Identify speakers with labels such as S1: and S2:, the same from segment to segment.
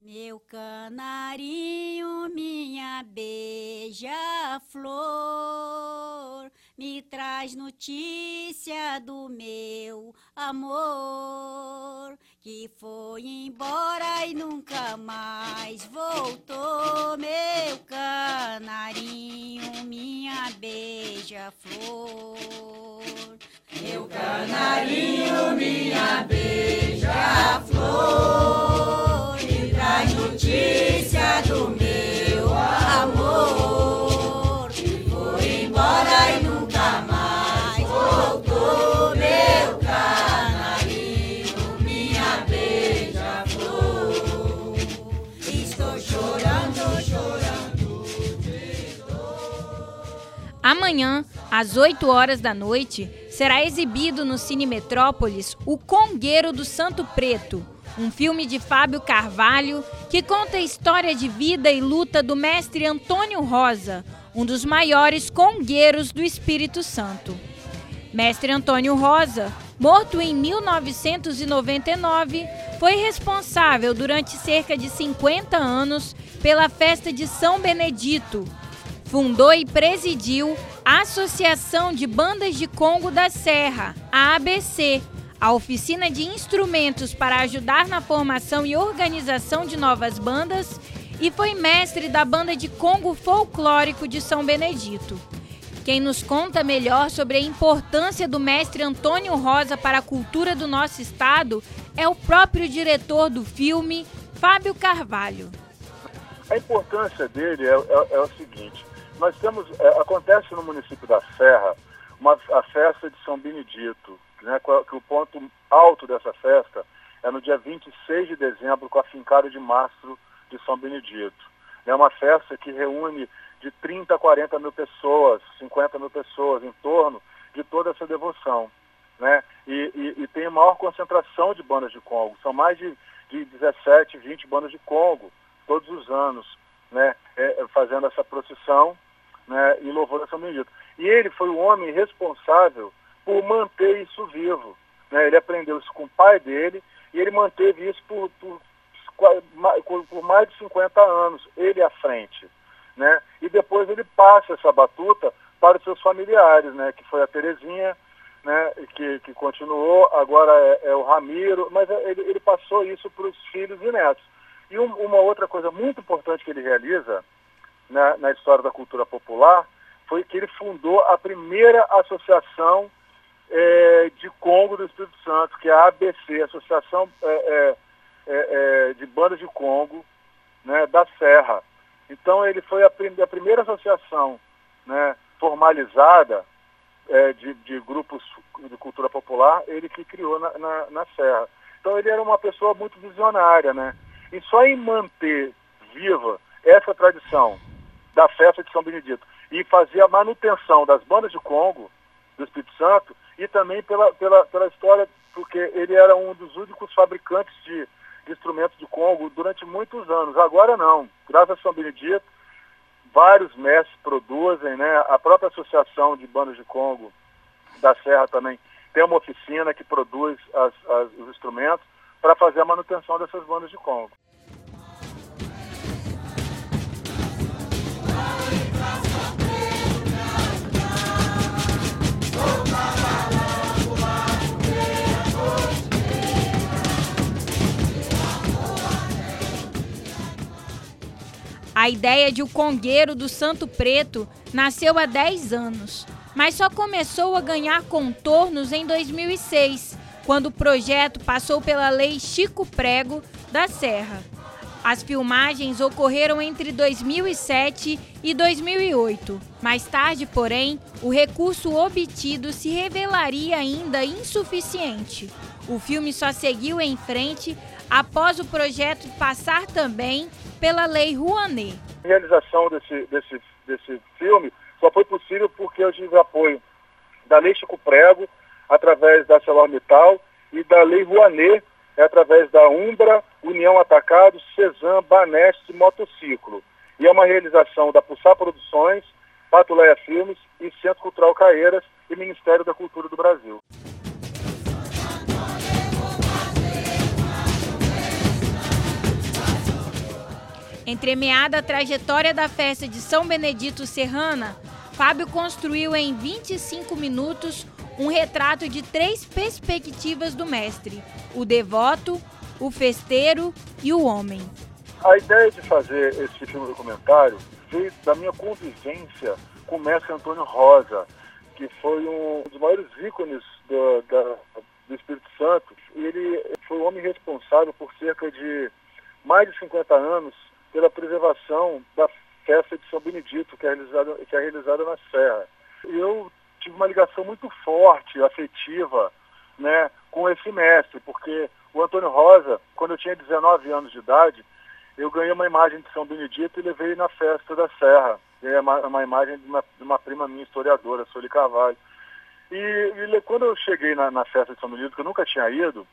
S1: Meu canarinho, minha beija-flor, me traz notícia do meu amor, que foi embora e nunca mais voltou. Meu canarinho, minha beija-flor, meu canarinho, minha beija-flor, me traz notícia do meu amor, que foi embora e nunca mais voltou. Meu canarinho, minha beija-flor, estou chorando, chorando de dor.
S2: Amanhã, às 8 horas da noite, será exibido no Cine Metrópolis O Congueiro do Santo Preto, um filme de Fábio Carvalho que conta a história de vida e luta do mestre Antônio Rosa, um dos maiores congueiros do Espírito Santo. Mestre Antônio Rosa, morto em 1999, foi responsável durante cerca de 50 anos pela festa de São Benedito. Fundou e presidiu a Associação de Bandas de Congo da Serra, a ABC, a oficina de instrumentos para ajudar na formação e organização de novas bandas, e foi mestre da Banda de Congo Folclórico de São Benedito. Quem nos conta melhor sobre a importância do mestre Antônio Rosa para a cultura do nosso estado é o próprio diretor do filme, Fábio Carvalho.
S3: A importância dele é o seguinte: nós temos, acontece no município da Serra a festa de São Benedito, né, que o ponto alto dessa festa é no dia 26 de dezembro, com a fincada de mastro de São Benedito. É uma festa que reúne de 30 a 40 mil pessoas, 50 mil pessoas, em torno de toda essa devoção, né? E tem a maior concentração de bandas de Congo. São mais de 17, 20 bandas de Congo, todos os anos, né, fazendo essa procissão, né, em louvor a São Benedito. E ele foi o homem responsável por manter isso vivo, né? Ele aprendeu isso com o pai dele e ele manteve isso por mais de 50 anos, ele à frente, né? E depois ele passa essa batuta para os seus familiares, né? Que foi a Terezinha, né? Que continuou, agora é o Ramiro, mas ele passou isso para os filhos e netos. E uma outra coisa muito importante que ele realiza na história da cultura popular foi que ele fundou a primeira associação de Congo do Espírito Santo, que é a ABC, Associação de Bandas de Congo, né, da Serra. Então ele foi a primeira associação, né, formalizada de grupos de cultura popular, ele que criou na Serra. Então ele era uma pessoa muito visionária, né? E só em manter viva essa tradição da festa de São Benedito e fazer a manutenção das bandas de Congo do Espírito Santo, e também pela história, porque ele era um dos únicos fabricantes de instrumentos de Congo durante muitos anos. Agora não, graças a São Benedito, vários mestres produzem, né? A própria Associação de Bandas de Congo da Serra também tem uma oficina que produz os instrumentos para fazer a manutenção dessas bandas de Congo.
S2: A ideia de O Congueiro do Santo Preto nasceu há 10 anos, mas só começou a ganhar contornos em 2006, quando o projeto passou pela Lei Chico Prego da Serra. As filmagens ocorreram entre 2007 e 2008. Mais tarde, porém, o recurso obtido se revelaria ainda insuficiente. O filme só seguiu em frente após o projeto passar também pela Lei Rouanet.
S3: A realização desse filme só foi possível porque eu tive apoio da Lei Chico Prego, através da ArcelorMittal, e da Lei Rouanet, através da Umbra, União Atacado, Cezam, Banestes e Motociclo. E é uma realização da Pulsar Produções, Patuleia Filmes e Centro Cultural Caeiras e Ministério da Cultura do Brasil.
S2: Entremeada a trajetória da festa de São Benedito Serrana, Fábio construiu em 25 minutos um retrato de 3 perspectivas do mestre: o devoto, o festeiro e o homem.
S3: A ideia de fazer esse filme documentário veio da minha convivência com o mestre Antônio Rosa, que foi um dos maiores ícones do Espírito Santo. Ele foi o homem responsável por cerca de mais de 50 anos pela preservação da festa de São Benedito, que é realizada na Serra. Eu tive uma ligação muito forte, afetiva, né, com esse mestre, porque o Antônio Rosa, quando eu tinha 19 anos de idade, eu ganhei uma imagem de São Benedito e levei na festa da Serra. Ganhei uma imagem de uma prima minha, historiadora, Sueli Carvalho. E quando eu cheguei na festa de São Benedito, que eu nunca tinha ido,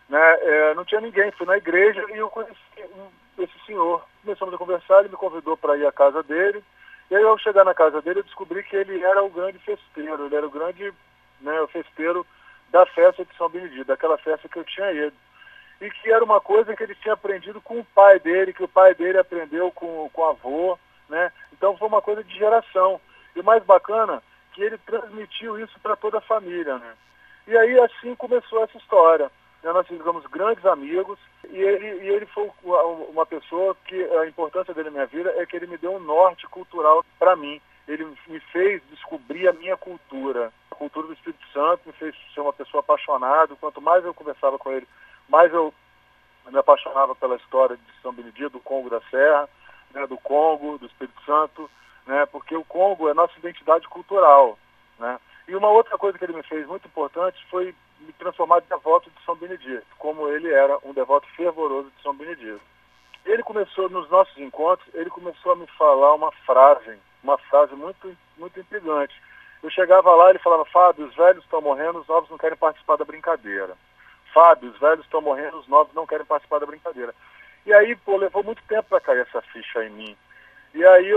S3: né, não tinha ninguém, fui na igreja e eu conheci esse senhor. Começamos a conversar, ele me convidou para ir à casa dele, e aí ao chegar na casa dele eu descobri que ele era o grande festeiro, ele era o grande, né, o festeiro da festa de São Benedito, daquela festa que eu tinha ido. E que era uma coisa que ele tinha aprendido com o pai dele, que o pai dele aprendeu com o avô, né? Então foi uma coisa de geração. E o mais bacana, que ele transmitiu isso para toda a família, né? E aí assim começou essa história. Nós ficamos grandes amigos e ele foi uma pessoa que a importância dele na minha vida é que ele me deu um norte cultural para mim. Ele me fez descobrir a minha cultura. A cultura do Espírito Santo me fez ser uma pessoa apaixonada. Quanto mais eu conversava com ele, mais eu me apaixonava pela história de São Benedito, do Congo da Serra, né, do Congo, do Espírito Santo, né, porque o Congo é nossa identidade cultural, né? E uma outra coisa que ele me fez muito importante foi me transformar em devoto de São Benedito, como ele era um devoto fervoroso de São Benedito. Ele começou, nos nossos encontros, ele começou a me falar uma frase muito, muito intrigante. Eu chegava lá e ele falava: Fábio, os velhos estão morrendo, os novos não querem participar da brincadeira. Fábio, os velhos estão morrendo, os novos não querem participar da brincadeira. E aí, levou muito tempo para cair essa ficha em mim. E aí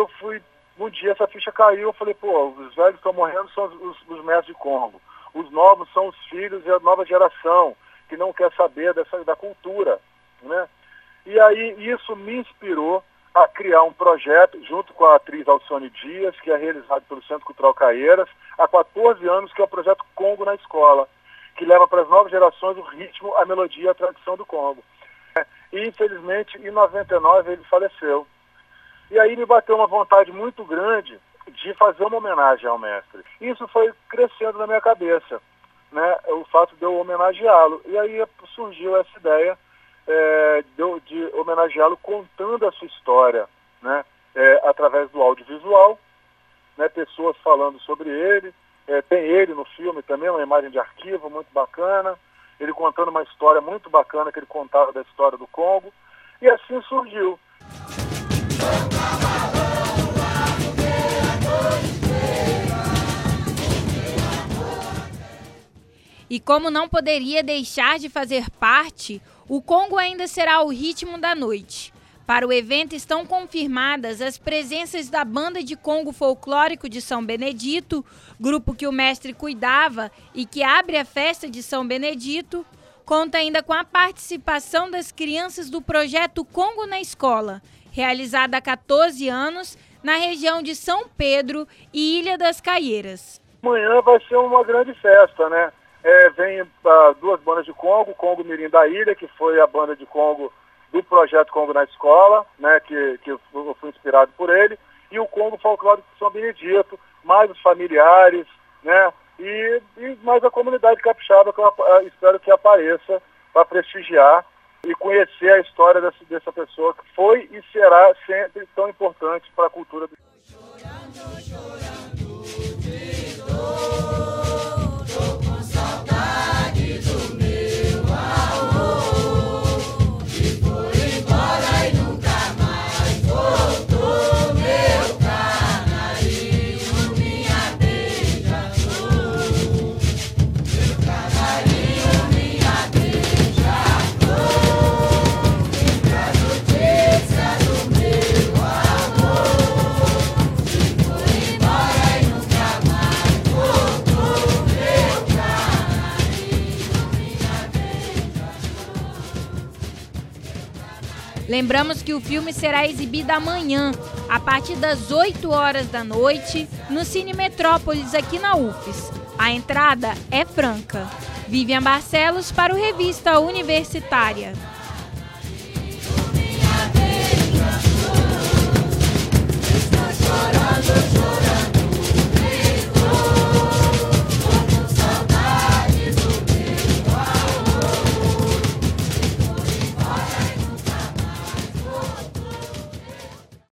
S3: um dia essa ficha caiu, eu falei: os velhos estão morrendo, são os mestres de Congo. Os novos são os filhos e a nova geração, que não quer saber da cultura, né? E aí isso me inspirou a criar um projeto, junto com a atriz Alcione Dias, que é realizado pelo Centro Cultural Caieiras, há 14 anos, que é o projeto Congo na Escola, que leva para as novas gerações o ritmo, a melodia e a tradição do Congo. E, infelizmente, em 99 ele faleceu. E aí me bateu uma vontade muito grande de fazer uma homenagem ao mestre. Isso foi crescendo na minha cabeça, né, o fato de eu homenageá-lo. E aí surgiu essa ideia de homenageá-lo contando a sua história, né, através do audiovisual, né, pessoas falando sobre ele. Tem ele no filme também, uma imagem de arquivo muito bacana, ele contando uma história muito bacana que ele contava da história do Congo, e assim surgiu.
S2: E como não poderia deixar de fazer parte, o Congo ainda será o ritmo da noite. Para o evento estão confirmadas as presenças da Banda de Congo Folclórico de São Benedito, grupo que o mestre cuidava e que abre a festa de São Benedito. Conta ainda com a participação das crianças do projeto Congo na Escola, realizada há 14 anos na região de São Pedro e Ilha das Caieiras.
S3: Amanhã vai ser uma grande festa, né? Vem 2 bandas de Congo, Congo Mirim da Ilha, que foi a banda de Congo do projeto Congo na Escola, né, que eu fui inspirado por ele, e o Congo Folclórico de São Benedito, mais os familiares, né, e mais a comunidade capixaba, que eu espero que apareça para prestigiar e conhecer a história dessa pessoa que foi e será sempre tão importante para a cultura do
S2: Lembramos que o filme será exibido amanhã, a partir das 8 horas da noite, no Cine Metrópolis, aqui na UFES. A entrada é franca. Vivian Barcelos para o Revista Universitária.